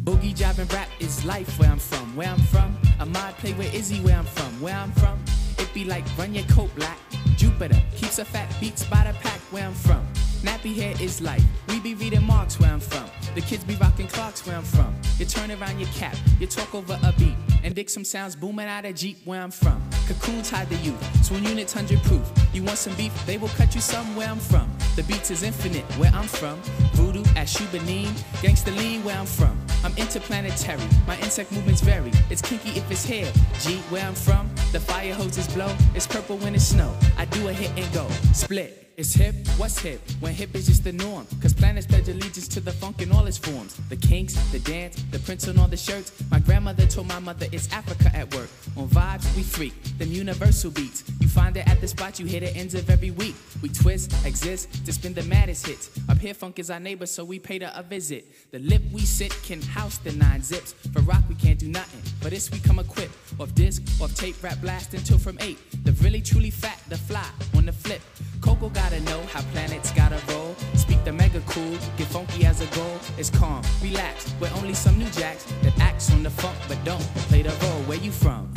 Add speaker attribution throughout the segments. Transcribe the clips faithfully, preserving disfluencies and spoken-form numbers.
Speaker 1: Boogie jive and rap is life where I'm from. Where I'm from, a mod play with Izzy where I'm from. Where I'm from, it be like run your coat black. Jupiter keeps a fat beats by the pack where I'm from. Nappy hair is life, we be reading Marx where I'm from. The kids be rocking Clarks where I'm from. You turn around your cap, you talk over a beat, and dig some sounds booming out of Jeep where I'm from. Cocoons hide the youth, swoon units hundred proof. You want some beef, they will cut you some where I'm from. The beats is infinite where I'm from. Voodoo at Shubanine, gangsta lean where I'm from. I'm interplanetary, my insect movements vary. It's kinky if it's hair, G where I'm from. The fire hoses blow, it's purple when it's snow. I do a hit and go, split. It's hip, what's hip? When hip is just the norm. Cause planets pledge allegiance to the funk in all its forms. The kinks, the dance, the prints on all the shirts. My grandmother told my mother it's Africa at work. On vibes, we freak, them universal beats. You find it at the spot, you hit the ends of every week. We twist, exist, to spin the maddest hits. Up here funk is our neighbor, so we paid her a visit. The lip we sit can house the nine zips. For rock we can't do nothing, for this we come equipped. Off disc, off tape, rap blast until from eight. The really truly fat, the fly, on the flip. Coco gotta know how planets gotta roll. Speak the mega cool, get funky as a goal. It's calm, relax, we're only some new jacks that acts on the funk but don't play the role. Where you from?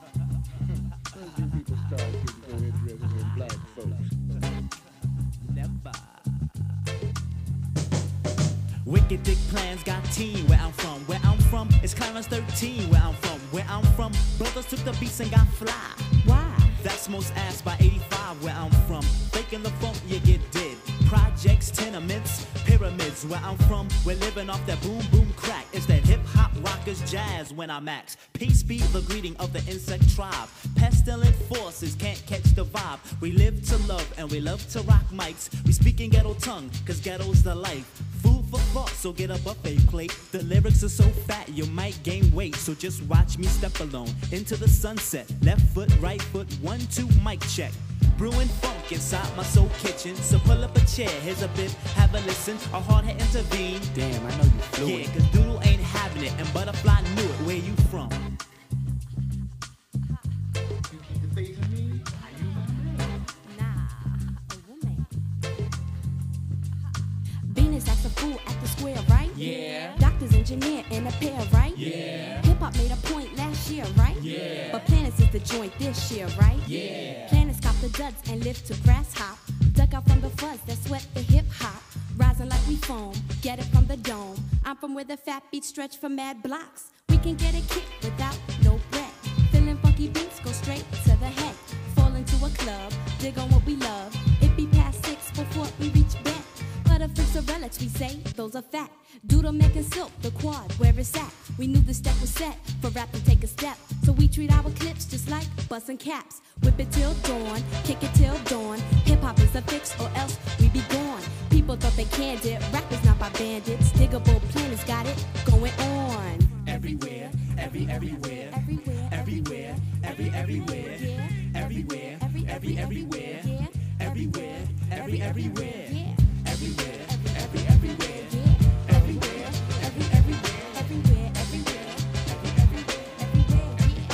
Speaker 2: Wicked dick plans got teen where I'm from. Where I'm from, it's Clarence thirteen where I'm from. Where I'm from, brothers took the beats and got fly. Why? That's most ass by eighty-five where I'm from. Faking the funk, you get dead. Projects, tenements, pyramids where I'm from. We're living off that boom boom crack. It's that hip hop rockers jazz when I max. Peace be the greeting of the insect tribe. Pestilent forces can't catch the vibe. We live to love and we love to rock mics. We speak in ghetto tongue, cause ghetto's the life. Food for thought, so get a buffet plate. The lyrics are so fat, you might gain weight. So just watch me step alone into the sunset. Left foot, right foot, one, two, mic check. Brewing funk inside my soul kitchen. So pull up a chair, here's a bit, have a listen. A hard head intervene.
Speaker 1: Damn, I know you flew
Speaker 2: Yeah,
Speaker 1: it.
Speaker 2: cause Doodle ain't having it, and Butterfly knew it. Where you from?
Speaker 3: Venus acts a fool at the square, right?
Speaker 1: Yeah.
Speaker 3: Doctors, engineer, and a pair, right?
Speaker 1: Yeah.
Speaker 3: Hip hop made a point last year, right?
Speaker 1: Yeah.
Speaker 3: But Planets is the joint this year, right?
Speaker 1: Yeah.
Speaker 3: Planets cop the duds and live to grass hop. Duck out from the fuzz that sweat the hip hop. Rising like we foam, get it from the dome. I'm from where the fat beats stretch for mad blocks. We can get a kick without no breath. Feeling funky beats, go straight to the head. Fall into a club, dig on what we love. It be past six before we reach bed. Butterflips are relics, we say, those are fat. Doodle making silk, the quad, where it's at. We knew the step was set for rap to take a step. So we treat our clips just like bussin' caps. Whip it till dawn, kick it till dawn. Hip hop is a fix or else we be gone. People thought they canned it, rap is not by bandits. Diggable planets got it going on.
Speaker 1: Everywhere, every everywhere,
Speaker 3: Everywhere,
Speaker 1: everywhere, every everywhere,
Speaker 3: yeah.
Speaker 1: everywhere,
Speaker 3: Every,
Speaker 1: every everywhere,
Speaker 3: yeah.
Speaker 1: everywhere, every everywhere,
Speaker 3: Yeah.
Speaker 1: everywhere, every everywhere,
Speaker 3: Yeah.
Speaker 1: everywhere, every everywhere,
Speaker 3: Everywhere, everywhere,
Speaker 1: everywhere,
Speaker 3: everywhere, yeah.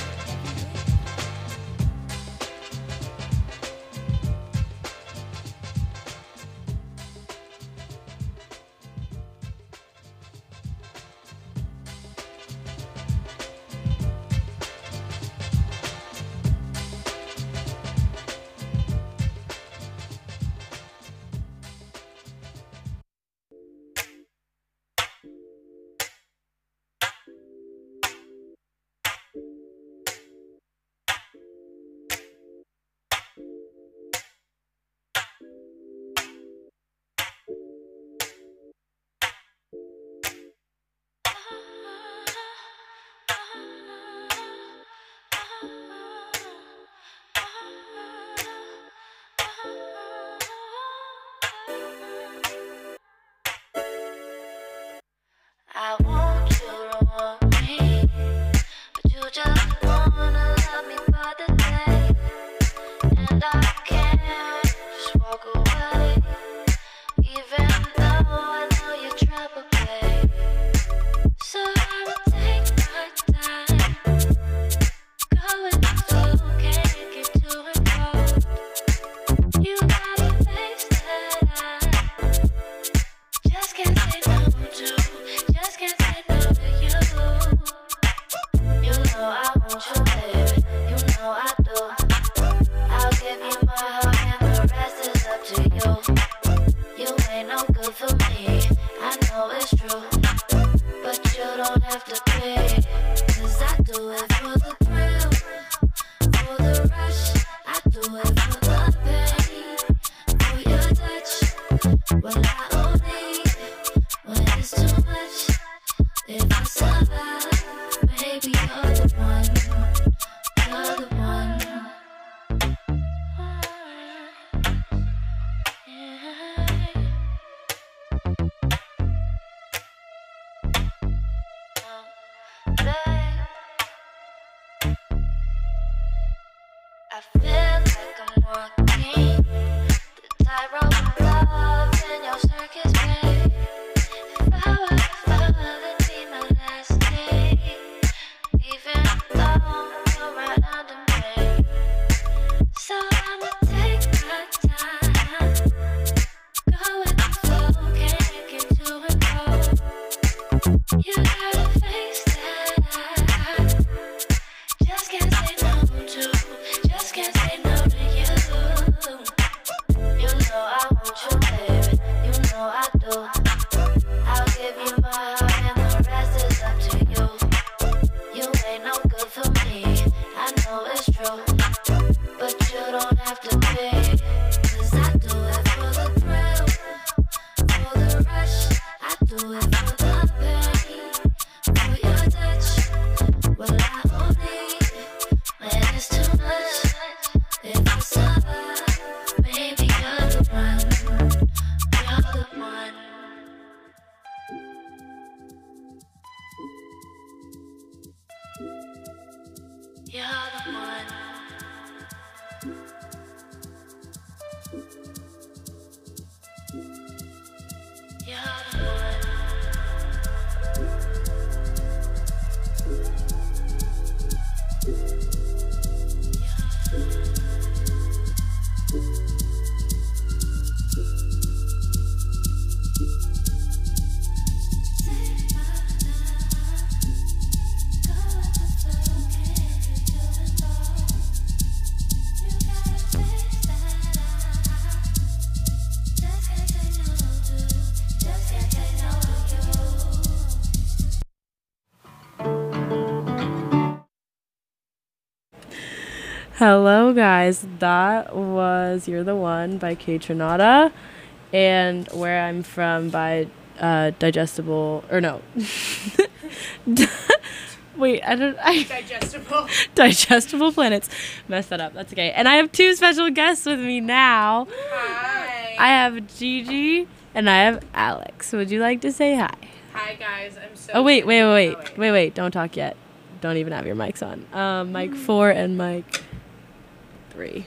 Speaker 4: I feel like I'm walking the tightrope of love in your circus, babe. If I were to fall, it'd be my last day. Even though you're right under me, so I'ma take my time. Go with the flow, can't get to and fro. You got a face that I just can't say no to. Just can't say no to you. You know I want you, baby. You know I do. I'll give you my heart and the rest is up to you. You ain't no good for me, I know it's true, but you don't have to be. Cause I do it for the thrill, for the rush. I do it for the pain, for your touch. Well, I only when it's too much. If it's over, maybe you're the one. You're the one. You're the one. You're the one.
Speaker 5: Hello guys, that was You're the One by Kaytranada and Where I'm From by uh, Digestible, or no. Wait, I don't, I,
Speaker 6: Digestible.
Speaker 5: Digestible Planets. Messed that up, that's okay. And I have two special guests with me now.
Speaker 6: Hi.
Speaker 5: I have Gigi and I have Alex. Would you like to say hi?
Speaker 6: Hi guys, I'm so.
Speaker 5: Oh wait, wait, wait,
Speaker 6: Oh,
Speaker 5: wait, wait, wait, don't talk yet. Don't even have your mics on. Um, mic four and mic three.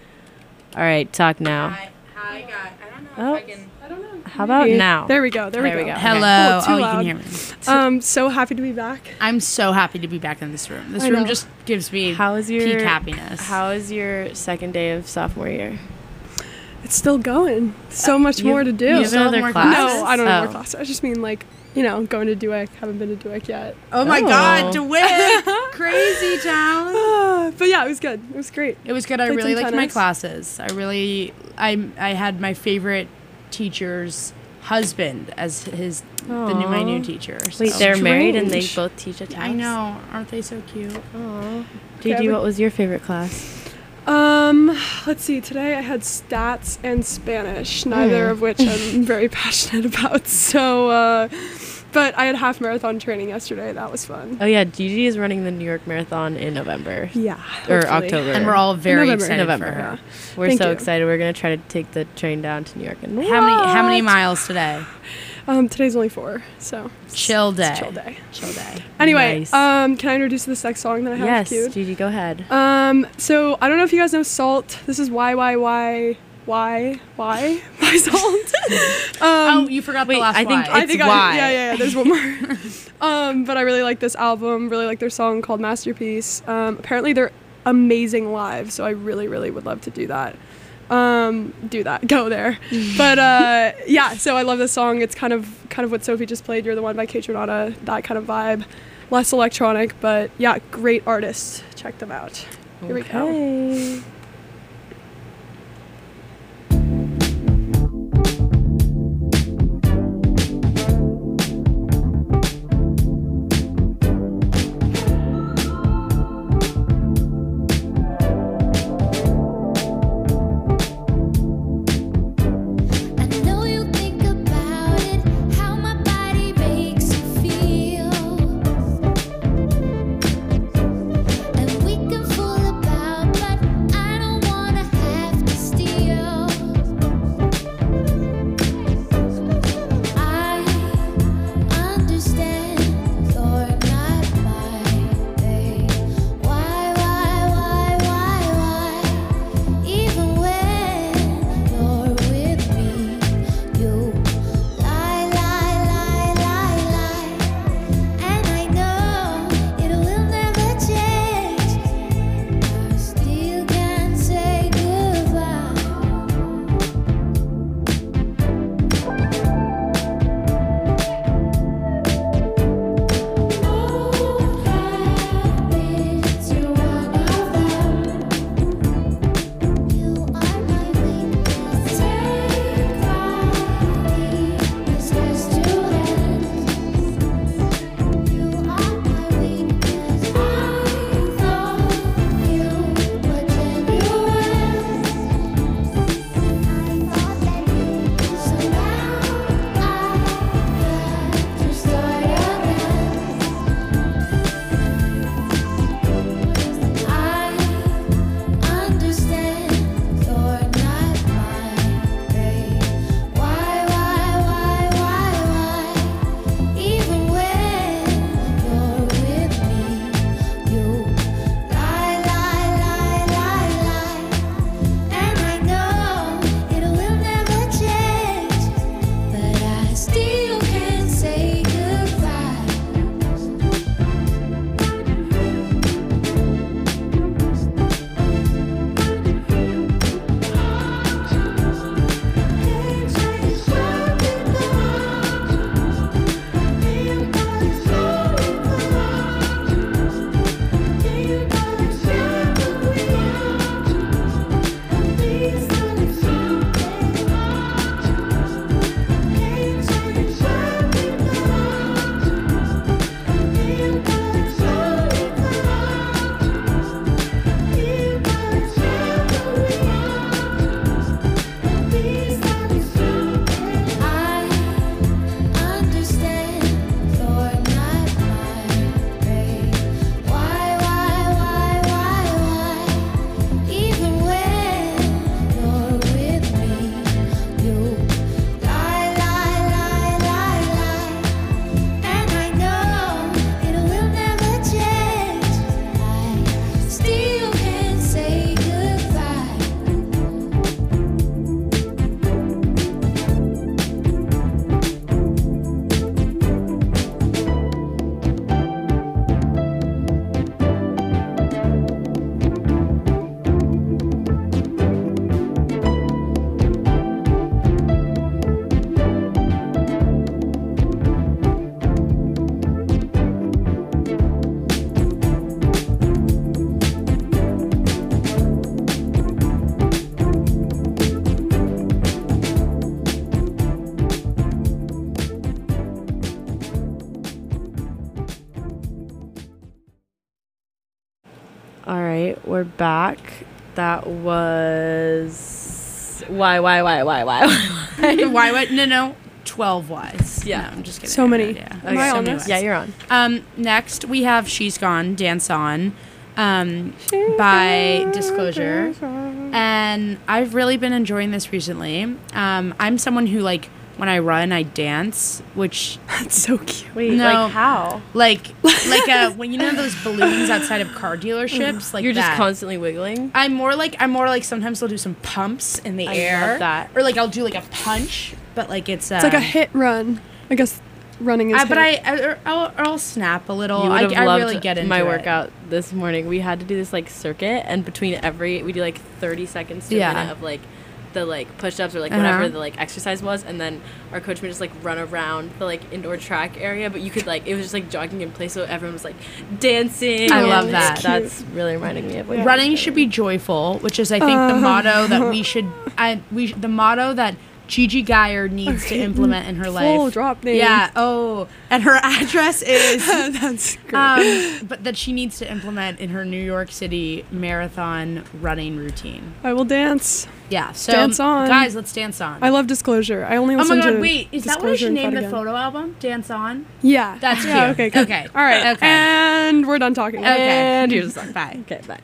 Speaker 5: All right, talk now.
Speaker 6: Hi, hi guys. I don't know
Speaker 5: Oh.
Speaker 6: if I can. I don't know.
Speaker 5: How about now?
Speaker 7: There we go. There,
Speaker 5: There
Speaker 7: we
Speaker 5: we
Speaker 7: go.
Speaker 5: go.
Speaker 6: Hello.
Speaker 7: Oh, too
Speaker 6: Oh, you
Speaker 7: loud.
Speaker 6: can hear me.
Speaker 7: Um, so happy to be back.
Speaker 6: I'm so happy to be back in this room. This
Speaker 7: I
Speaker 6: room
Speaker 7: know.
Speaker 6: just gives me
Speaker 5: How is your
Speaker 6: peak happiness.
Speaker 5: How is your second day of sophomore year?
Speaker 7: It's still going. So much
Speaker 5: You-
Speaker 7: more to do.
Speaker 5: You have
Speaker 6: still have
Speaker 5: another
Speaker 6: more
Speaker 5: class?
Speaker 7: No, I don't know
Speaker 5: Oh.
Speaker 7: more classes. I just mean like, you know, going to Duick. Haven't been to Duick yet.
Speaker 6: Oh my
Speaker 5: Oh.
Speaker 6: God, DeWitt, crazy town.
Speaker 7: Uh, but yeah, it was good. It was great.
Speaker 6: It was good. I
Speaker 7: Played
Speaker 6: really
Speaker 7: some
Speaker 6: liked my
Speaker 7: tennis.
Speaker 6: classes. I really, I, I had my favorite teacher's husband as his the new my new
Speaker 5: Aw.
Speaker 6: teacher.
Speaker 5: Wait,
Speaker 6: so-
Speaker 5: they're married and they
Speaker 7: Strange.
Speaker 5: both teach at
Speaker 6: I know, aren't they so cute?
Speaker 5: Aww.
Speaker 7: Okay,
Speaker 5: Gigi,
Speaker 7: I would-
Speaker 5: what was your favorite class?
Speaker 7: Um, let's see. Today I had stats and Spanish, neither
Speaker 5: Mm.
Speaker 7: of which I'm very passionate about. So, uh, but I had half marathon training yesterday. That was fun.
Speaker 5: Oh yeah, Gigi is running the New York Marathon in November
Speaker 7: Yeah.
Speaker 5: or
Speaker 7: hopefully.
Speaker 5: October.
Speaker 6: And we're all very
Speaker 7: November.
Speaker 6: excited
Speaker 5: November.
Speaker 6: for her.
Speaker 5: We're
Speaker 7: Thank
Speaker 5: so
Speaker 7: you.
Speaker 5: excited. We're gonna try to take the train down to New York and
Speaker 6: How many how many
Speaker 5: What?
Speaker 6: miles today?
Speaker 7: Um, today's only four, so it's-
Speaker 6: Chill day.
Speaker 7: it's chill day.
Speaker 6: Chill day.
Speaker 7: Anyway,
Speaker 5: Nice.
Speaker 7: um, can I introduce this next song that I have
Speaker 5: Yes,
Speaker 7: queued?
Speaker 5: Gigi, go ahead.
Speaker 7: Um, so I don't know if you guys know Salt. This is why why why why why by Salt. um,
Speaker 6: Oh, you forgot
Speaker 5: wait,
Speaker 6: the last
Speaker 5: I think
Speaker 6: Y.
Speaker 7: I
Speaker 5: it's
Speaker 7: think
Speaker 5: why.
Speaker 7: I yeah yeah yeah. There's one more. um, but I really like this album. Really like their song called Masterpiece. Um, apparently they're amazing live, so I really really would love to do that. Um, do that. Go there. But uh, yeah. So I love this song. It's kind of kind of what Sophie just played. You're the One by Kaytranada. That kind of vibe. Less electronic, but yeah, great artists. Check them out. Here we go.
Speaker 5: Okay.
Speaker 4: I know you think about it, how my body makes you feel. And we can fool about, but I
Speaker 5: right, we're back. That was why, why, why, why, why, why?
Speaker 6: Why? What? No, no. twelve Ys.
Speaker 5: Yeah.
Speaker 6: No, I'm just kidding.
Speaker 7: So many.
Speaker 6: Yeah.
Speaker 7: Am I
Speaker 6: So
Speaker 7: on
Speaker 6: many
Speaker 7: this?
Speaker 6: Ys.
Speaker 5: Yeah, you're on.
Speaker 6: Um, next we have She's Gone, Dance On, um, by Disclosure. And I've really been enjoying this recently. Um, I'm someone who, like, when I run, I dance, which,
Speaker 7: That's so cute.
Speaker 5: Wait,
Speaker 6: No.
Speaker 5: like how?
Speaker 6: like, like a, when you know those balloons outside of car dealerships, like
Speaker 5: You're just
Speaker 6: that.
Speaker 5: constantly wiggling?
Speaker 6: I'm more like, I'm more like sometimes I'll do some pumps in the
Speaker 5: I
Speaker 6: air.
Speaker 5: love that.
Speaker 6: Or, like, I'll do, like, a punch, but, like, it's... Uh,
Speaker 7: It's like a hit run. I guess running is
Speaker 6: Uh, but
Speaker 7: hit.
Speaker 6: I, I or I'll, or I'll snap a little.
Speaker 5: You would
Speaker 6: I,
Speaker 5: have
Speaker 6: I
Speaker 5: loved
Speaker 6: really get into
Speaker 5: my
Speaker 6: it.
Speaker 5: workout this morning. We had to do this like circuit, and between every we do like thirty seconds to
Speaker 6: Yeah.
Speaker 5: a minute of like the like push-ups or like
Speaker 6: Uh-huh.
Speaker 5: whatever the like exercise was, and then our coach would just like run around the like indoor track area. But you could like it was just like jogging in place, so everyone was like dancing.
Speaker 6: I
Speaker 5: and
Speaker 6: love that.
Speaker 5: That's really reminding me of what you're
Speaker 6: Running
Speaker 5: saying.
Speaker 6: should be joyful, which is I think the motto that we should. I we sh- the motto that Gigi Geyer needs to implement in her life.
Speaker 7: Full drop name.
Speaker 6: Yeah. Oh, and her address is.
Speaker 7: That's great.
Speaker 6: Um, but that she needs to implement in her New York City marathon running routine.
Speaker 7: I will dance.
Speaker 6: Yeah. So
Speaker 7: Dance on.
Speaker 6: guys, let's dance on.
Speaker 7: I love Disclosure. I only
Speaker 6: Oh my
Speaker 7: listen
Speaker 6: god!
Speaker 7: to
Speaker 6: Wait, is that what I
Speaker 7: Disclosure
Speaker 6: should
Speaker 7: and
Speaker 6: name
Speaker 7: Fun
Speaker 6: the
Speaker 7: Again.
Speaker 6: photo album? Dance on.
Speaker 7: Yeah.
Speaker 6: That's
Speaker 7: Yeah,
Speaker 6: cute.
Speaker 7: okay, good.
Speaker 6: Okay.
Speaker 7: All right.
Speaker 6: Okay.
Speaker 7: And we're done talking.
Speaker 6: Okay.
Speaker 5: And here's the song.
Speaker 6: Bye.
Speaker 5: Okay, bye.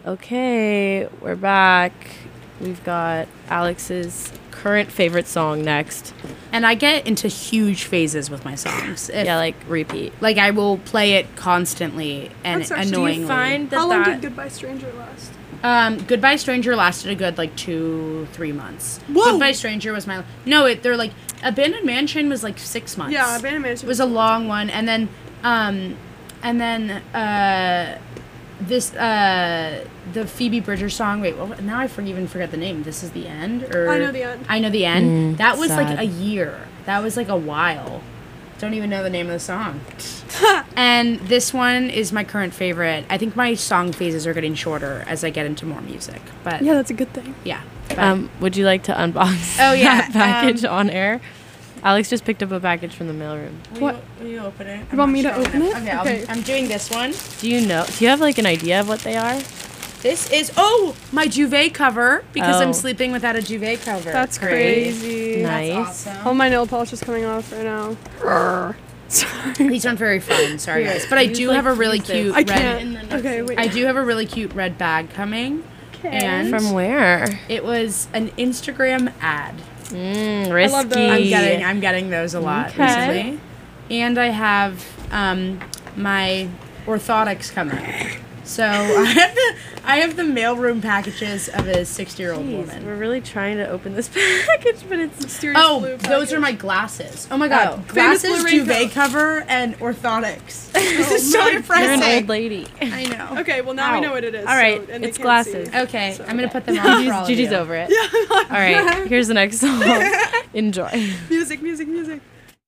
Speaker 5: Okay, we're back. We've got Alex's current favorite song next.
Speaker 6: And I get into huge phases with my songs. If,
Speaker 5: Yeah, like repeat.
Speaker 6: like I will play it constantly and
Speaker 7: That's actually-
Speaker 6: annoyingly.
Speaker 5: Do you find that
Speaker 7: How long
Speaker 5: that
Speaker 7: did Goodbye Stranger last?
Speaker 6: Um, Goodbye Stranger lasted a good like two, three months.
Speaker 7: Whoa!
Speaker 6: Goodbye Stranger was my no. It they're like Abandoned Mansion was like six months.
Speaker 7: Yeah, Abandoned Mansion
Speaker 6: It was a long one, and then um, and then uh, this uh, the Phoebe Bridgers song. Wait, well, now I for, even forget the name. This is the end, or
Speaker 7: I Know the End.
Speaker 6: I know the end.
Speaker 5: Mm,
Speaker 6: that was like
Speaker 5: sad.
Speaker 6: a year. That was like a while. Don't even know the name of the song. And this one is my current favorite. I think my song phases are getting shorter as I get into more music. But
Speaker 7: Yeah, that's a good thing.
Speaker 6: yeah. But-
Speaker 5: Um, would you like to unbox
Speaker 6: Oh, yeah,
Speaker 5: that package
Speaker 6: um,
Speaker 5: on air? Alex just picked up a package from the mailroom.
Speaker 6: Will
Speaker 7: What?
Speaker 6: You, will you open it?
Speaker 7: You want me to open it?
Speaker 6: Okay,
Speaker 7: Okay.
Speaker 6: I'm, I'm doing this one.
Speaker 5: Do you know? Do you have like an idea of what they are?
Speaker 6: This is oh my duvet cover because
Speaker 5: Oh.
Speaker 6: I'm sleeping without a duvet cover.
Speaker 7: That's
Speaker 6: Great.
Speaker 7: crazy.
Speaker 5: Nice.
Speaker 6: That's awesome.
Speaker 7: All my nail polish is coming off right now. Rrr. Sorry.
Speaker 6: These aren't very fun. Sorry guys, but I
Speaker 5: Use,
Speaker 6: do
Speaker 5: like,
Speaker 6: have a really
Speaker 5: use this.
Speaker 6: cute
Speaker 7: I
Speaker 6: red.
Speaker 7: can't. Okay, wait.
Speaker 6: I do have a really cute red bag coming. And
Speaker 5: From where?
Speaker 6: it was an Instagram ad.
Speaker 5: Mm, risky.
Speaker 7: love those.
Speaker 6: I'm getting I'm getting those a lot
Speaker 5: Okay.
Speaker 6: recently. And I have um, my orthotics coming. So I have the I have the mailroom packages of a sixty year old
Speaker 5: Jeez,
Speaker 6: woman.
Speaker 5: we're really trying to open this package, but it's
Speaker 7: Mysterious
Speaker 6: Oh,
Speaker 7: blue
Speaker 6: those are
Speaker 7: package.
Speaker 6: my glasses. Oh my god,
Speaker 5: Oh.
Speaker 7: Famous
Speaker 6: glasses,
Speaker 7: blue
Speaker 6: duvet
Speaker 7: raincoat.
Speaker 6: cover, and orthotics. This is so
Speaker 7: my
Speaker 6: depressing.
Speaker 5: you're an old lady.
Speaker 6: I know.
Speaker 7: Okay, well now
Speaker 5: Ow.
Speaker 7: we know what it is.
Speaker 5: All right,
Speaker 7: so, and they
Speaker 5: it's
Speaker 7: can't
Speaker 5: glasses.
Speaker 7: see.
Speaker 6: Okay,
Speaker 7: So-
Speaker 6: I'm gonna put them on for all
Speaker 5: Gigi's,
Speaker 6: of
Speaker 5: Gigi's
Speaker 6: you.
Speaker 5: over it. All right, here's the next song. Enjoy.
Speaker 7: Music, music, music.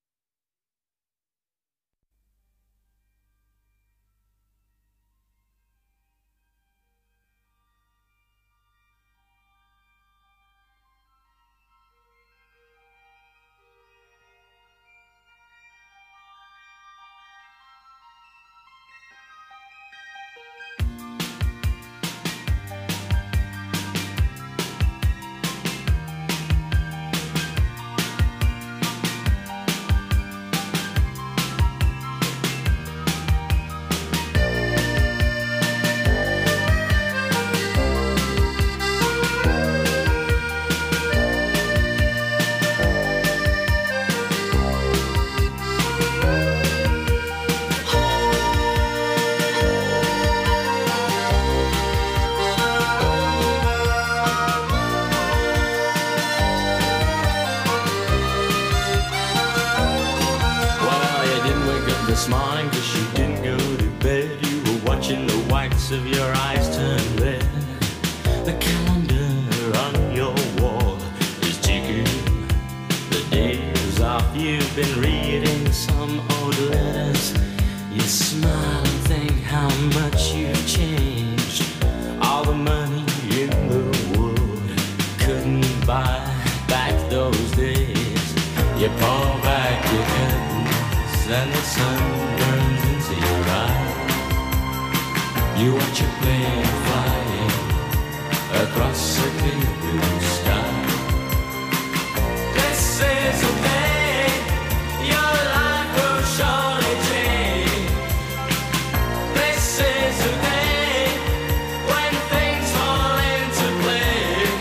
Speaker 8: Well, you didn't wake up this morning because you didn't go to bed. You were watching the whites of your eyes turn red. The calendar on your wall is ticking. The days off, you've been reading some old letters. You smile and think how much you've changed. All the money in the world couldn't buy back those days. You pull back your curtains and the sun burns into your eyes. You watch a plane flying across a clear blue sky. This is the day your life will surely change. This is the day when things fall into place.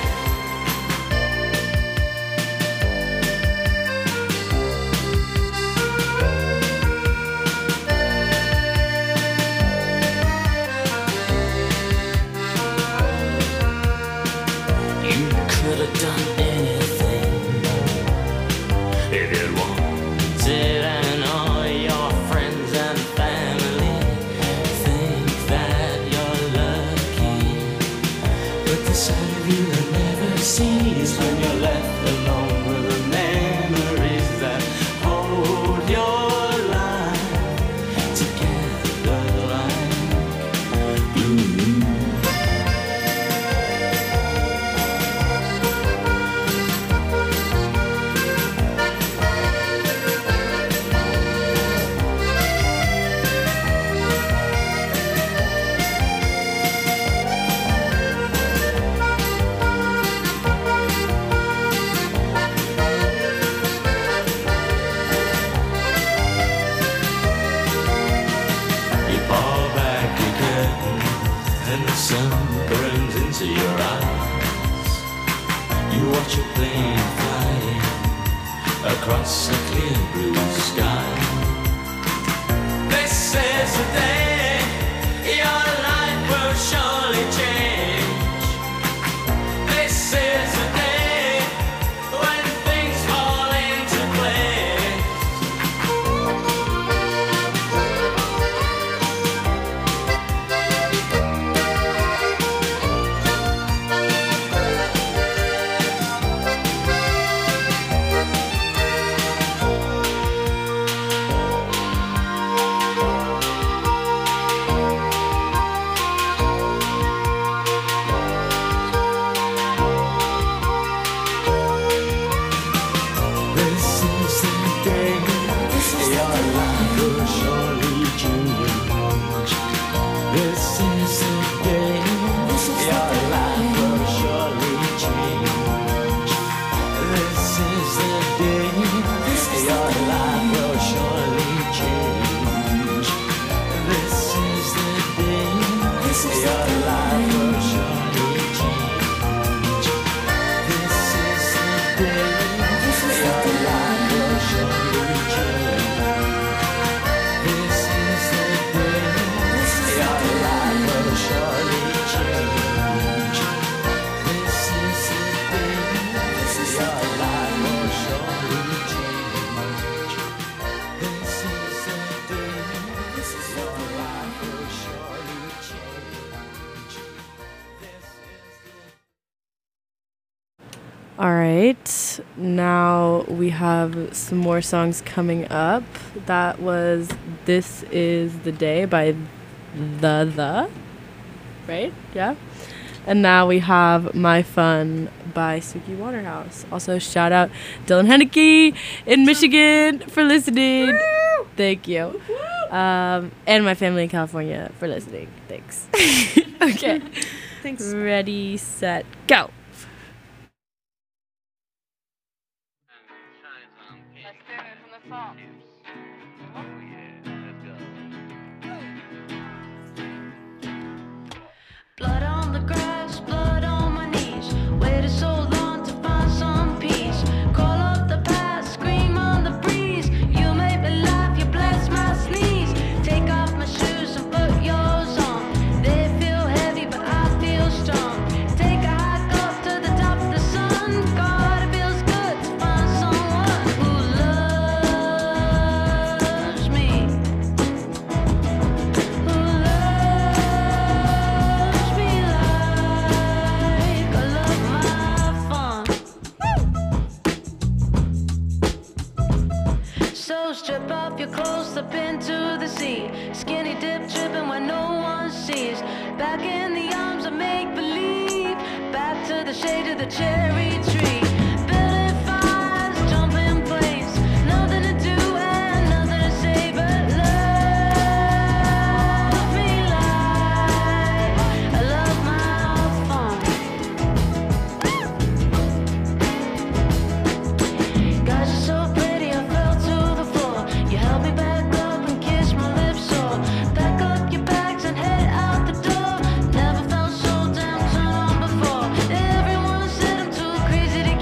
Speaker 8: You could have done anything if you wanted, and all your friends and family think that you're lucky. But the side of you that never sees when you're left alone with the memories that hold your life together like glue. and the sun burns into your eyes. You watch a plane flying across a clear blue sky. This is the day your life will surely change. This is the day when things fall into place. This is the day your life will surely change. This is the day your life will surely change. This is the day your life will surely change. This is the day your life will surely change. This is the day your life will surely change. This is the day your life will surely change. This is the day your life will surely change. This is the day your life will surely change. This is the
Speaker 5: All right, now we have some more songs coming up. That was This Is the Day by The The, right? Yeah. And now we have My Fun by Suki Waterhouse. Also, shout out Dylan Henneke in Michigan for listening. Thank you. Um, and my family in California for listening. Thanks. Okay.
Speaker 7: Thanks.
Speaker 5: Ready, set, go.
Speaker 4: Blood on the grass, blood on my knees. Waited so long to find some peace. Call up the past, scream on the breeze. You make me laugh, you bless my sneeze. Take off my shoes and put yours on. They feel heavy, but I feel strong. Take a hike up to the top of the sun. God, it feels good to find someone who loves me. Who loves me like I love my fun. So strip off your clothes, slip into the sea. Skinny dip dripping where no one sees. Back in the arms of make believe. Back to the shade of the cherry tree. Building fires, jumping planes. Nothing to do and nothing to say but love me like I love my fun. God, you're so pretty, I fell to the floor. You held me back up and kissed my lips sore. Pack up your bags and head out the door. Never felt so damn turned on before. Everyone said I'm too crazy to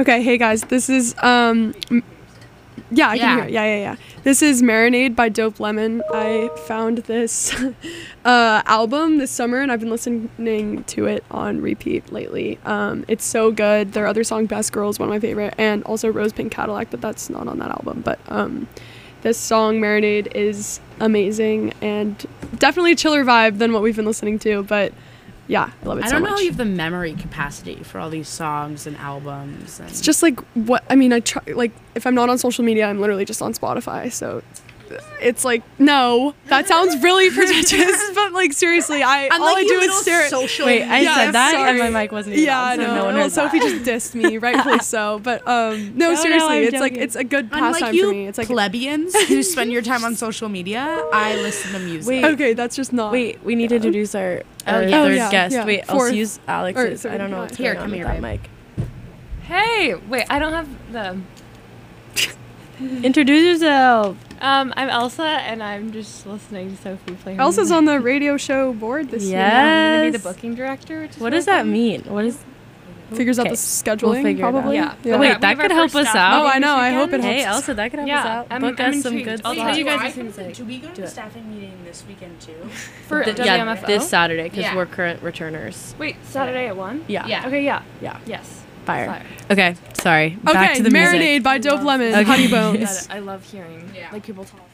Speaker 7: Okay, hey guys, this is um m- yeah, I
Speaker 6: Yeah.
Speaker 7: can hear. Yeah, yeah, yeah. This is Marinade by Dope Lemon. I found this uh, album this summer and I've been listening to it on repeat lately. Um, it's so good. Their other song, Best Girl, is one of my favorite, and also Rose Pink Cadillac, but that's not on that album. But um, this song, Marinade, is amazing and definitely a chiller vibe than what we've been listening to, but yeah, I love it
Speaker 6: I
Speaker 7: so
Speaker 6: don't
Speaker 7: much.
Speaker 6: know if you have the memory capacity for all these songs and albums. And
Speaker 7: It's just like what I mean. I try like if I'm not on social media, I'm literally just on Spotify. So it's like no, that sounds really pretentious, but like seriously, I all
Speaker 6: Unlike
Speaker 7: I
Speaker 6: you
Speaker 7: do is
Speaker 6: little
Speaker 7: stare.
Speaker 6: social
Speaker 5: Wait, I
Speaker 7: Yeah,
Speaker 5: said that
Speaker 7: sorry.
Speaker 5: and my mic wasn't even
Speaker 7: Yeah,
Speaker 5: on, so
Speaker 7: no,
Speaker 5: no one
Speaker 7: well,
Speaker 5: heard
Speaker 7: Sophie
Speaker 5: that.
Speaker 7: just dissed me, rightfully so. But um, no,
Speaker 5: No, no,
Speaker 7: seriously,
Speaker 5: I'm
Speaker 7: it's like
Speaker 5: joking.
Speaker 7: it's a good
Speaker 6: Unlike
Speaker 7: pastime
Speaker 6: you
Speaker 7: for me. It's like
Speaker 6: plebeians who spend your time on social media, I listen to music.
Speaker 5: Wait.
Speaker 7: okay, that's just not.
Speaker 5: Wait, we need to introduce our,
Speaker 6: Oh,
Speaker 5: our
Speaker 6: yeah.
Speaker 5: third
Speaker 7: Oh, yeah,
Speaker 5: guest.
Speaker 7: yeah.
Speaker 5: Wait,
Speaker 7: Fourth.
Speaker 5: I'll use Alex's.
Speaker 7: Or
Speaker 5: I don't know
Speaker 7: third,
Speaker 5: what's
Speaker 6: Here,
Speaker 5: going on
Speaker 6: come
Speaker 5: with
Speaker 6: here,
Speaker 5: that
Speaker 6: babe.
Speaker 5: mic.
Speaker 9: Hey, wait, I don't have the.
Speaker 5: Introduce yourself.
Speaker 9: Um, I'm Elsa, and I'm just listening to Sophie play. her
Speaker 7: Elsa's
Speaker 9: music.
Speaker 7: on the radio show board this
Speaker 5: Yeah.
Speaker 7: year.
Speaker 9: I'm gonna be the
Speaker 5: Yes.
Speaker 9: booking director. Which is
Speaker 5: What
Speaker 9: really
Speaker 5: does that
Speaker 9: fun.
Speaker 5: mean? What is?
Speaker 7: Figures out
Speaker 5: Okay,
Speaker 7: the scheduling,
Speaker 5: we'll figure it out.
Speaker 7: probably.
Speaker 9: Yeah.
Speaker 7: Yeah.
Speaker 5: Wait,
Speaker 9: we
Speaker 5: that
Speaker 9: have our
Speaker 5: could help
Speaker 9: first
Speaker 5: us
Speaker 9: staff
Speaker 5: out.
Speaker 7: Oh, I
Speaker 9: meeting
Speaker 7: know.
Speaker 9: this
Speaker 7: I hope it
Speaker 9: weekend.
Speaker 7: helps.
Speaker 5: Hey, Elsa, that could help us
Speaker 9: Yeah,
Speaker 5: out.
Speaker 9: I'm-
Speaker 5: Book
Speaker 9: I'm
Speaker 5: us some
Speaker 9: intrigued.
Speaker 5: good
Speaker 9: I'll
Speaker 5: slots.
Speaker 9: tell you guys
Speaker 6: I
Speaker 9: as soon
Speaker 6: can-
Speaker 9: as I
Speaker 6: Do we go to
Speaker 5: do
Speaker 6: the
Speaker 5: it.
Speaker 6: staffing meeting this weekend too?
Speaker 9: For
Speaker 5: Th-
Speaker 9: W
Speaker 5: yeah,
Speaker 9: M F O?
Speaker 5: this Saturday because
Speaker 6: Yeah.
Speaker 5: we're current returners.
Speaker 9: Wait, Saturday at one.
Speaker 5: Yeah.
Speaker 6: Yeah.
Speaker 9: Okay. Yeah.
Speaker 5: Yeah.
Speaker 9: Yes.
Speaker 5: Fire.
Speaker 9: Fire.
Speaker 5: Okay, sorry.
Speaker 7: Okay,
Speaker 5: Back to the
Speaker 7: Marinade
Speaker 5: music.
Speaker 7: by Dope Lemon,
Speaker 5: Okay.
Speaker 7: Honey
Speaker 9: Yeah,
Speaker 7: Bones.
Speaker 9: I love hearing
Speaker 6: Yeah.
Speaker 9: like people talk.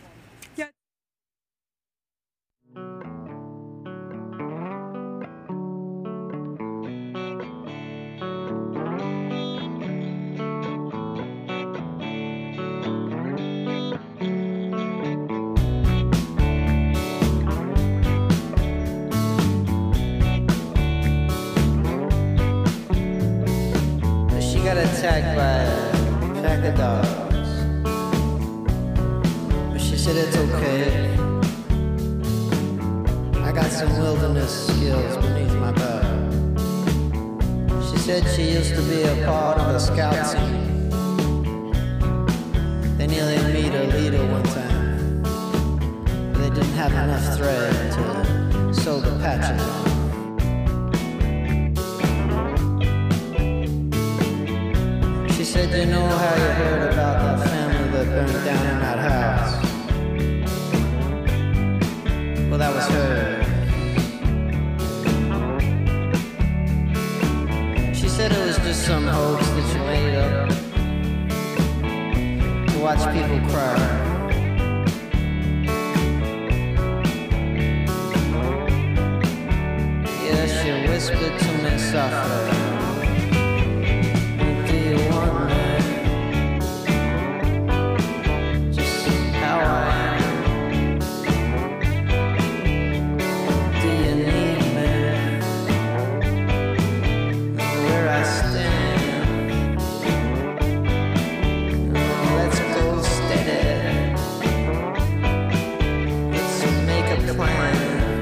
Speaker 10: She got attacked by a pack of dogs. But she said it's okay. I got some wilderness skills beneath my belt. She said she used to be a part of a scout team. They nearly beat her leader one time. But they didn't have enough thread to sew the patches on. She said, you know how you heard about that family that burned down in that house? Well, that was her. She said it was just some hoax that you made up to watch people cry. Yeah, she whispered to me softly. Do you want me? Just how I am. Do you need me? Where I stand. Let's go steady. Let's make a plan.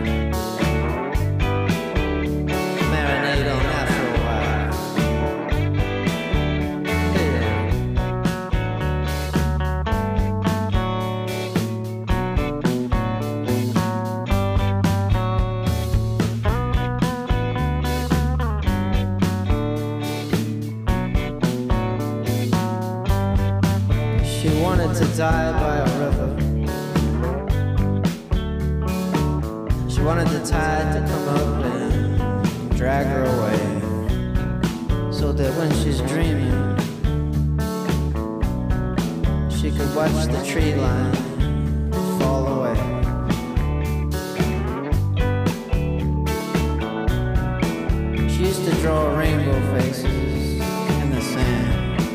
Speaker 10: Marinate on that for a while. She wanted to die by a river. She wanted the tide to come up and drag her away, so that when she's dreaming, she could watch the tree line fall away. She used to draw rainbow faces in the sand.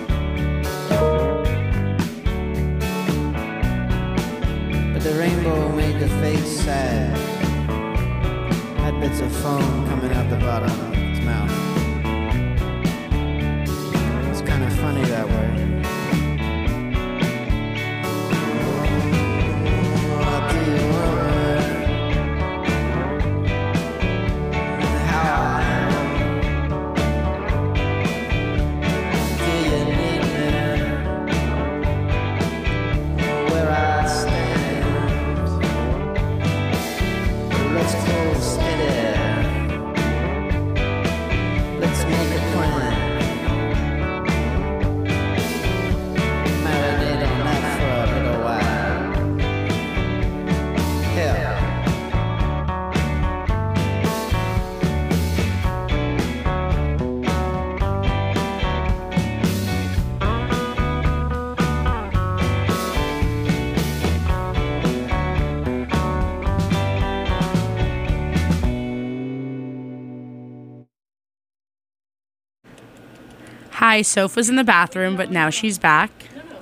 Speaker 10: But the rainbow made the face sad. Had bits of foam coming out the bottom of its mouth. It's kind of funny that way. What do you want? How I am? Do you need me? Where I stand. Let's go steady.
Speaker 6: Hi, Sopha's in the bathroom, but now she's back.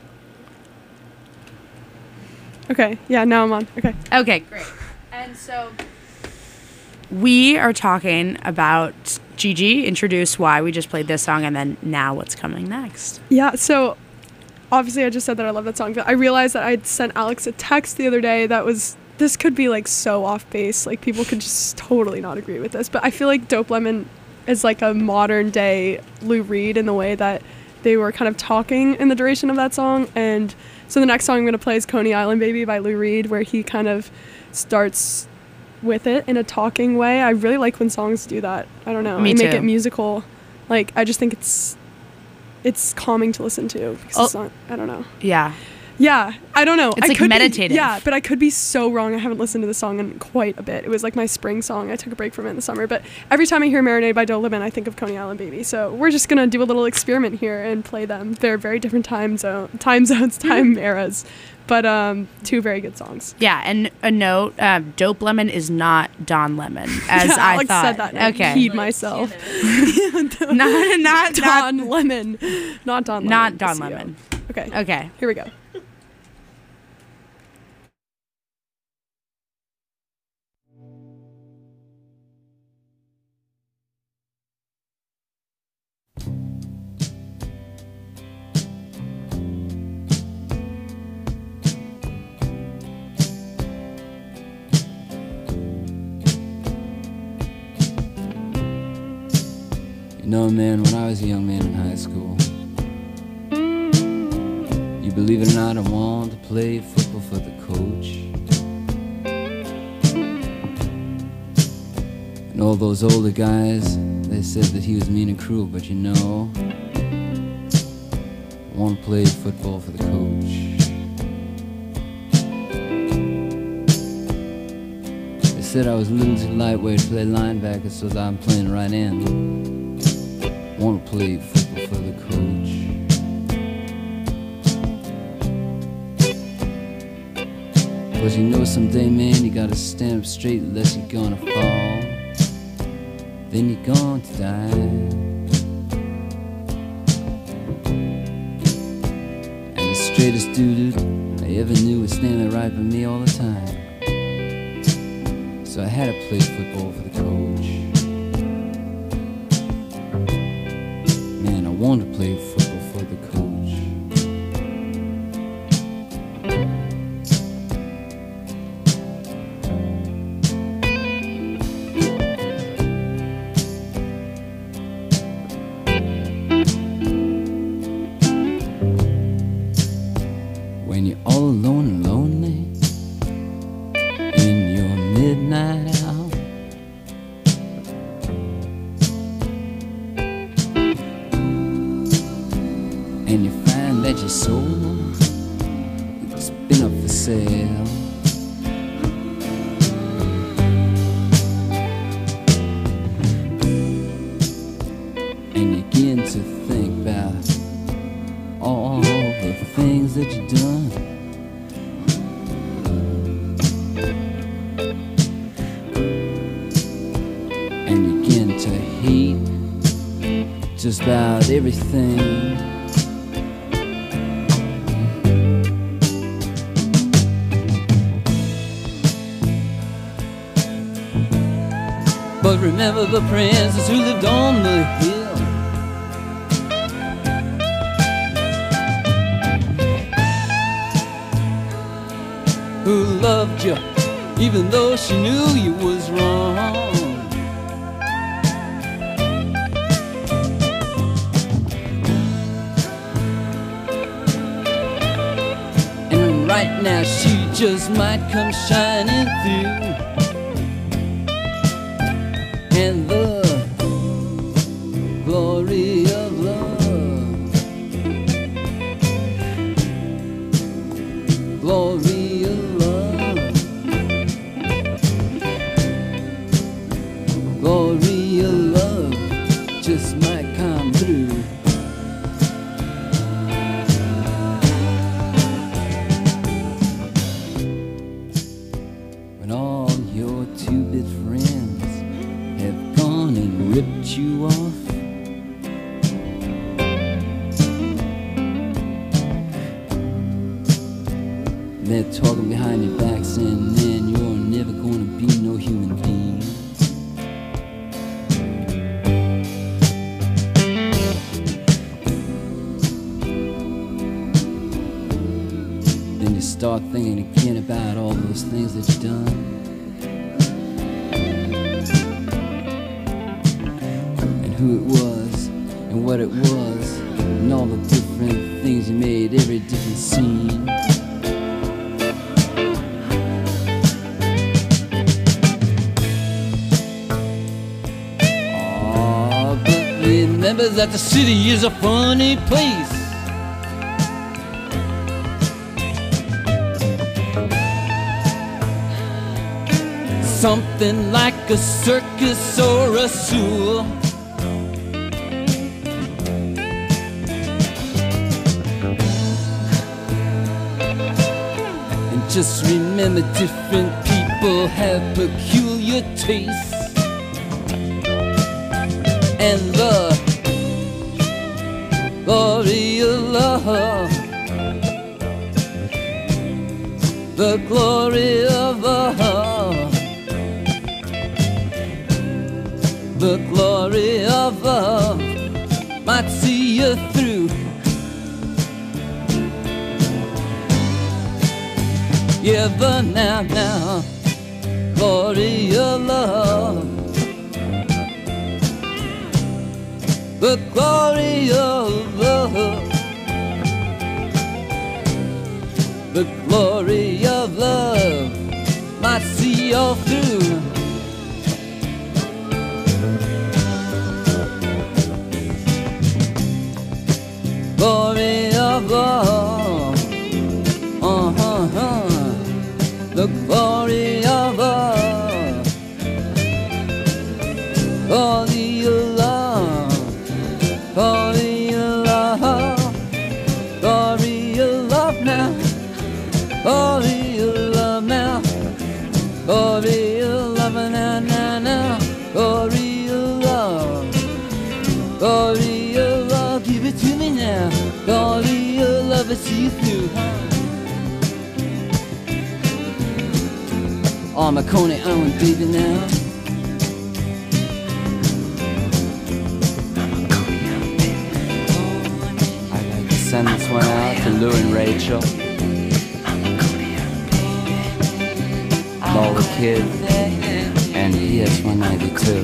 Speaker 7: Okay, yeah, now I'm on. Okay.
Speaker 6: Okay, great. And so we are talking about Gigi, introduce why we just played this song, and then now what's coming next.
Speaker 7: Yeah, so obviously I just said that I love that song, but I realized that I'd sent Alex a text the other day that was, this could be like so off base, like people could just totally not agree with this, but I feel like Dope Lemon is like a modern day Lou Reed in the way that they were kind of talking in the duration of that song. And so the next song I'm going to play is Coney Island Baby by Lou Reed, where he kind of starts with it in a talking way. I really like when songs do that. I don't know.
Speaker 6: Me
Speaker 7: and make
Speaker 6: too.
Speaker 7: it musical. Like, I just think it's it's calming to listen to because
Speaker 6: Oh.
Speaker 7: it's not, I don't know.
Speaker 6: Yeah.
Speaker 7: Yeah, I don't know.
Speaker 6: It's
Speaker 7: I
Speaker 6: like
Speaker 7: could be-
Speaker 6: meditative.
Speaker 7: yeah, but I could be so wrong. I haven't listened to the song in quite a bit. It was like my spring song. I took a break from it in the summer. But every time I hear Marinade by Dope Lemon, I think of Coney Island Baby. So we're just going to do a little experiment here and play them. They're very different time, zone, time zones, time eras. But um, two very good songs.
Speaker 6: Yeah, and a note, uh, Dope Lemon is not Don Lemon, as
Speaker 7: yeah,
Speaker 6: I
Speaker 7: Alex
Speaker 6: thought.
Speaker 7: said that. And
Speaker 6: Okay.
Speaker 7: I peed myself.
Speaker 6: not, not,
Speaker 7: Don
Speaker 6: not,
Speaker 7: Lemon. Not Don Lemon.
Speaker 6: not Don
Speaker 7: the C E O.
Speaker 6: Lemon.
Speaker 7: Okay.
Speaker 6: Okay.
Speaker 7: Here we go.
Speaker 11: You know, man, when I was a young man in high school, you believe it or not, I wanted to play football for the coach. And all those older guys, they said that he was mean and cruel, but you know, I want to play football for the coach. They said I was a little too lightweight to play linebacker, so I'm playing right end. Want to play football for the coach. Cause you know someday, man, you gotta stand up straight unless you're gonna fall. Then you're going to die. And the straightest dude I ever knew was standing right by me all the time. So I had to play football for the coach. Man, I wanted to play football for the coach. When you're all alone and lonely in your midnight hour, and you find that your soul has been up for sale. And you begin to think about all the things that you've done. And you begin to hate just about everything. But remember the princess who lived on the hill, who loved you even though she knew you was wrong. And right now she just might come shining through. And the glory of love, glory of love, glory of love just might come through. When all your two-bit friends have gone and ripped you off, They're talking behind your back saying, man, you're never gonna be no human being. Then you start thinking again about all those things that you've done. And who it was, and what it was, and all the different things you made, every different scene. Oh, but remember that the city is a funny place. Something like a circus or a zoo. And just remember, different people have peculiar tastes. And the glory of love, the glory of love, the glory of love might see you through. Yeah, but now, now, glory of love, the glory of love, the glory of love might see you through. Glory of love, uh-huh, uh, the glory of love, glory of love, glory of love, glory of love now, glory of love now, glory of love now, now, now, glory of love, glory of love, give it to me now, glory of love, I see you through, huh? Oh, my Coney Island baby now. I'd like to send this one out to Lou and Rachel, Lola Kid, and P S one ninety-two.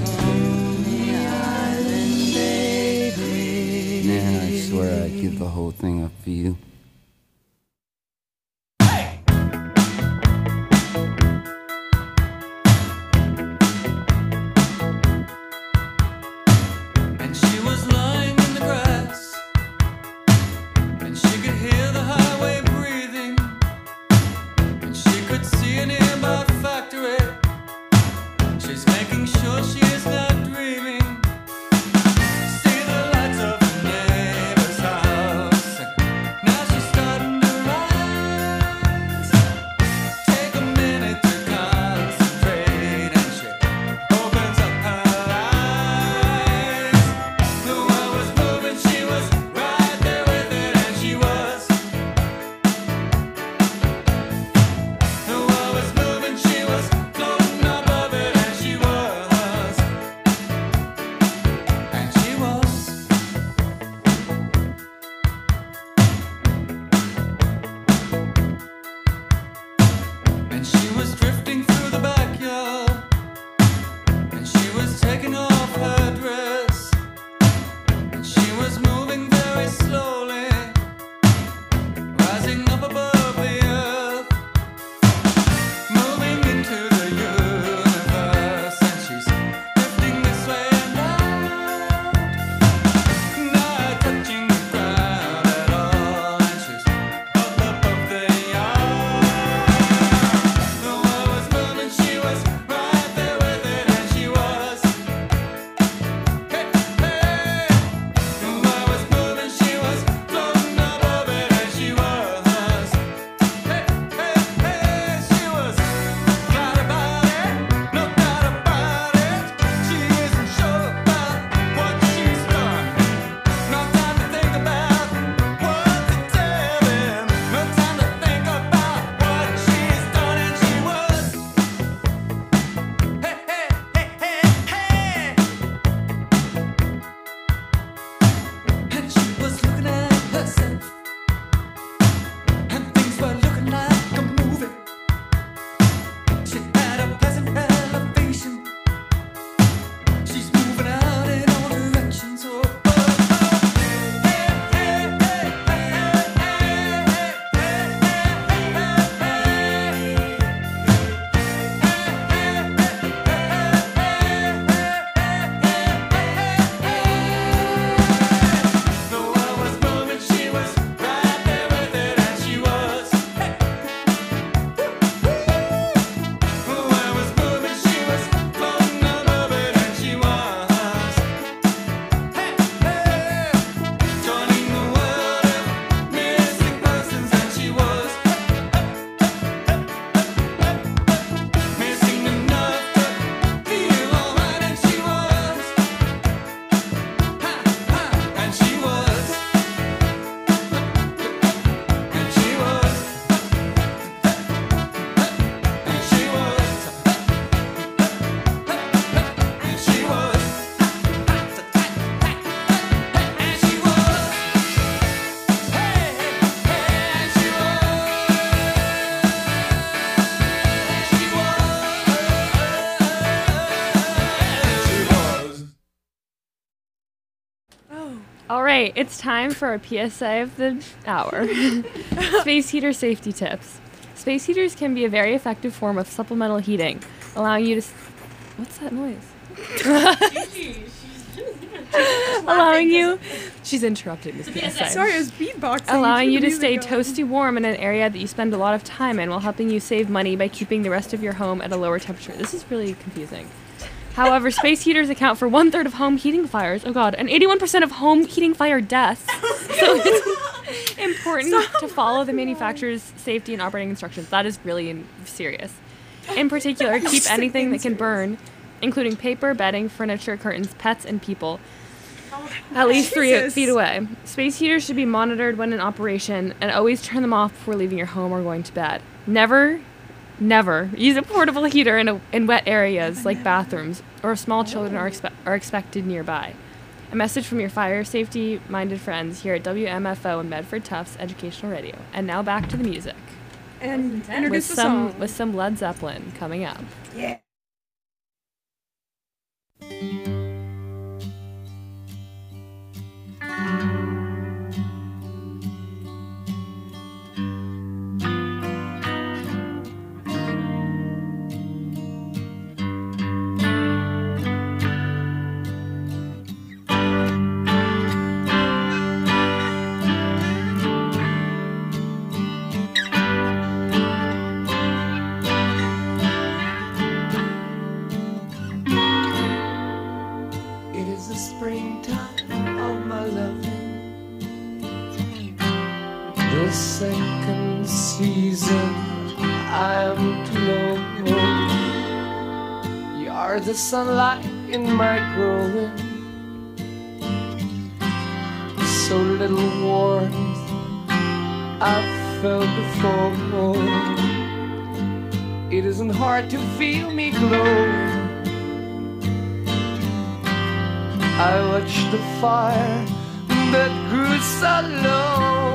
Speaker 11: Yeah, I swear I'd give the whole thing up for you.
Speaker 8: Now
Speaker 9: right, it's time for a P S A of the hour. Space heater safety tips. Space heaters can be a very effective form of supplemental heating, allowing you to... S- What's that noise? allowing you... She's interrupting this P S A.
Speaker 7: Sorry, I was beatboxing.
Speaker 9: Allowing you to
Speaker 7: Music
Speaker 9: stay
Speaker 7: going.
Speaker 9: toasty warm in an area that you spend a lot of time in while helping you save money by keeping the rest of your home at a lower temperature. This is really confusing. However, space heaters account for one-third of home heating fires. Oh, God. And eighty-one percent of home heating fire deaths. So it's important to follow the manufacturer's safety and operating instructions. That is really in- serious. In particular, keep anything that can burn, including paper, bedding, furniture, curtains, pets, and people, at least three
Speaker 7: Jesus.
Speaker 9: feet away. Space heaters should be monitored when in operation, and always turn them off before leaving your home or going to bed. Never, never use a portable heater in, a, in wet areas like bathrooms, or if small children are, expe- are expected nearby. A message from your fire safety-minded friends here at W M F O and Medford Tufts Educational Radio. And now back to the music.
Speaker 7: And
Speaker 9: With
Speaker 7: introduce the
Speaker 9: some,
Speaker 7: song.
Speaker 9: with some Led Zeppelin coming up.
Speaker 7: Yeah.
Speaker 12: It is the springtime of my loving, the second season I am to know. You are the sunlight in my growing, so little warmth I've felt before. It isn't hard to feel me glowing. I watched the fire that grew so low.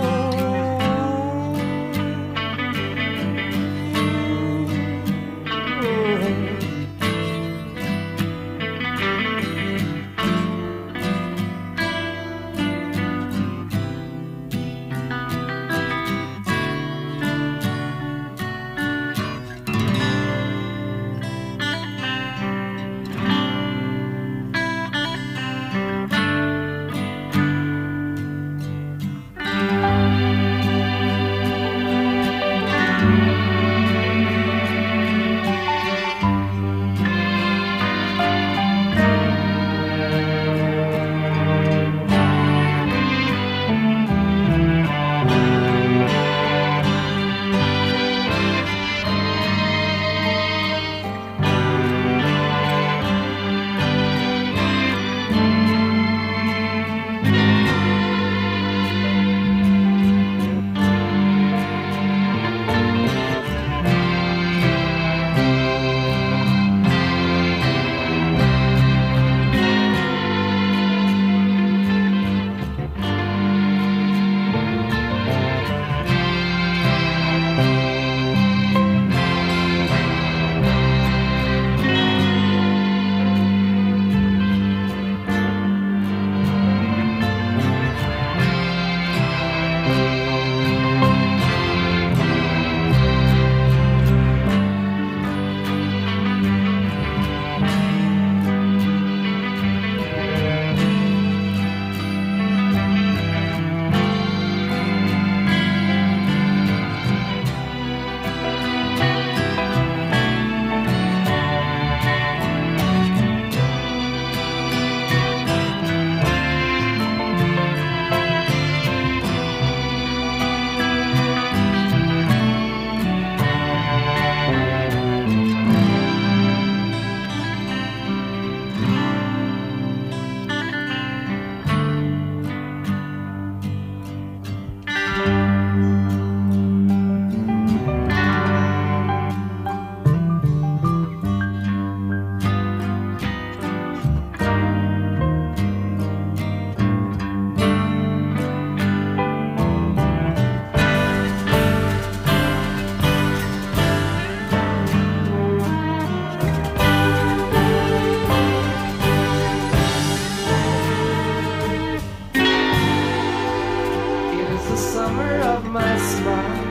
Speaker 12: corner of my smile.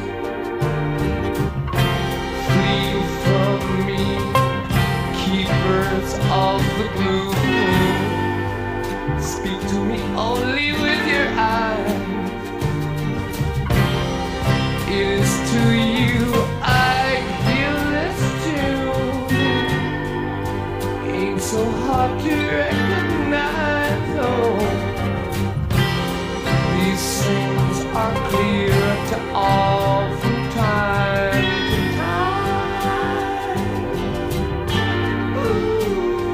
Speaker 12: Flee from me, keepers of the blue. Speak to me only with your eyes. It is to you I feel this tune. Ain't so hard to recognize, though. These things are clear to all from time to time. Ooh.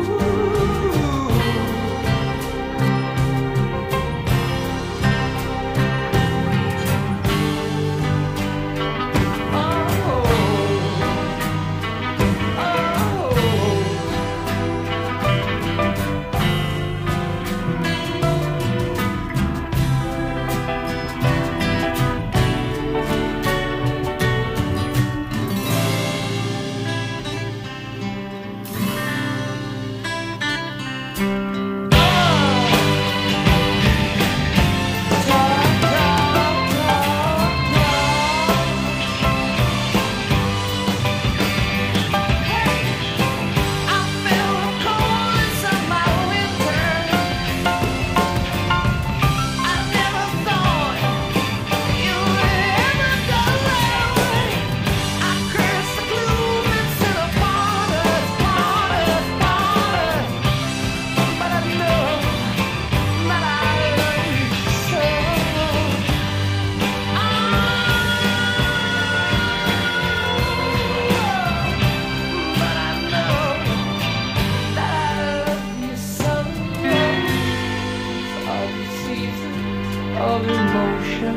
Speaker 12: Of emotion,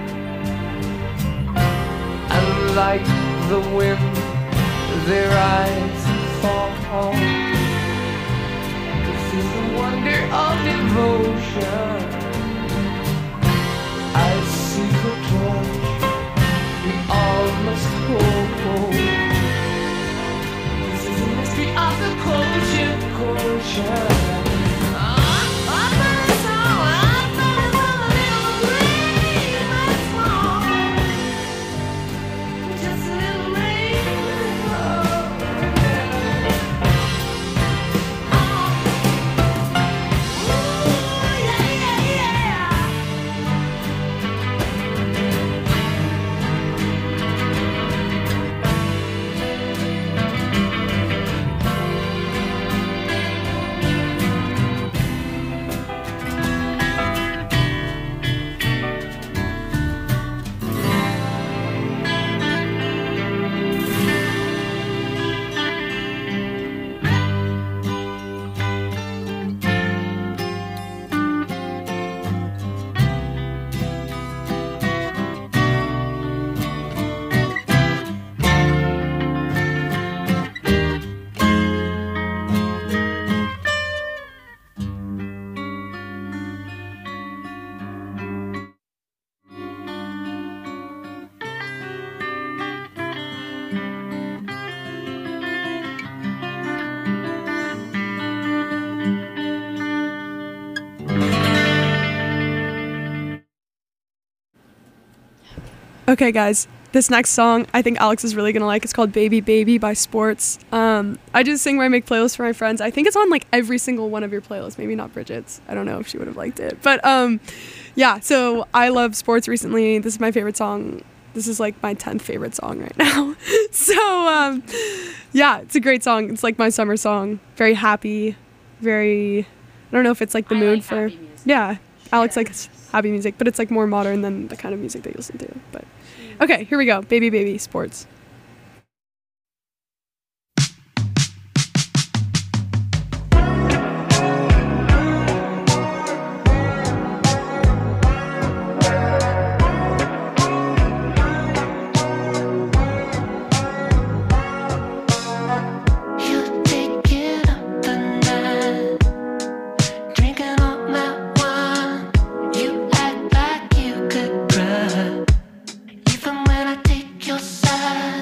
Speaker 12: and like the wind, their eyes fall. This is the wonder of devotion. I see the torch we all must hold. This is the mystery of the culture, culture.
Speaker 7: Okay, guys, this next song I think Alex is really gonna like. It's called Baby Baby by Sports. Um, I just sing where I make playlists for my friends. I think it's on like every single one of your playlists, maybe not Bridget's. I don't know if she would have liked it. But um, yeah, so I love Sports recently. This is my favorite song. This is like my tenth favorite song right now. so um, yeah, it's a great song. It's like my summer song. Very happy, very, I don't know if it's like the
Speaker 6: I
Speaker 7: mood
Speaker 6: like
Speaker 7: for,
Speaker 6: happy music.
Speaker 7: yeah, Alex likes happy music, but it's like more modern than the kind of music that you listen to. But okay, here we go. Baby Baby, Sports.
Speaker 4: Even when I take your side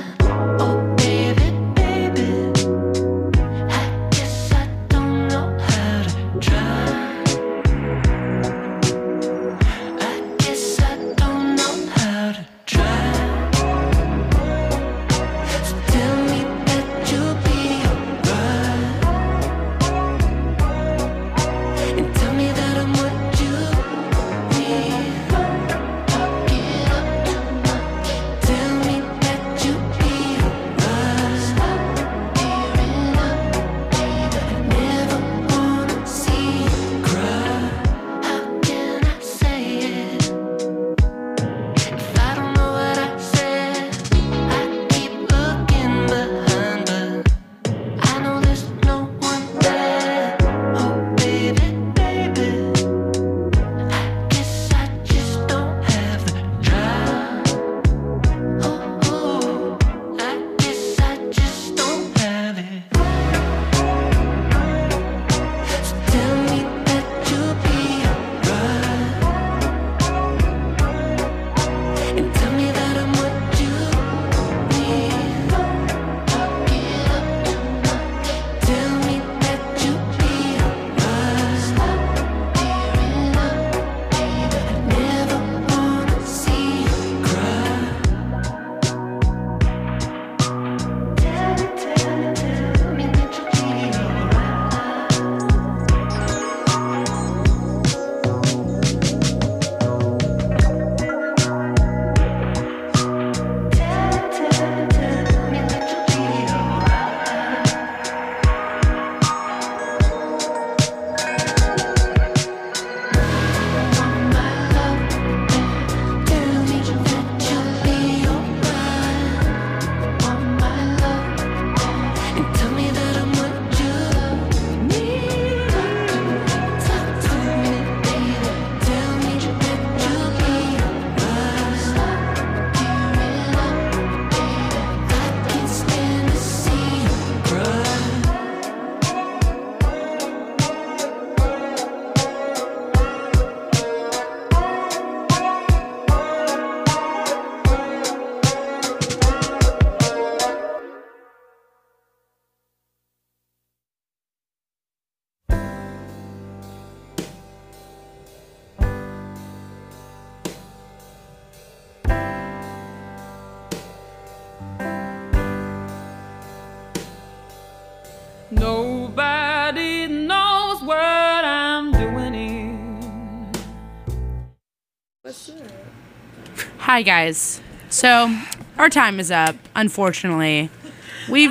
Speaker 6: Hi, guys. So, our time is up, unfortunately. We've...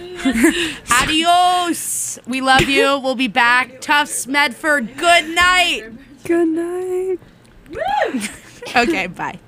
Speaker 6: Adios! We love you. We'll be back. Tufts, Medford, good night!
Speaker 7: Good night.
Speaker 6: Okay, bye.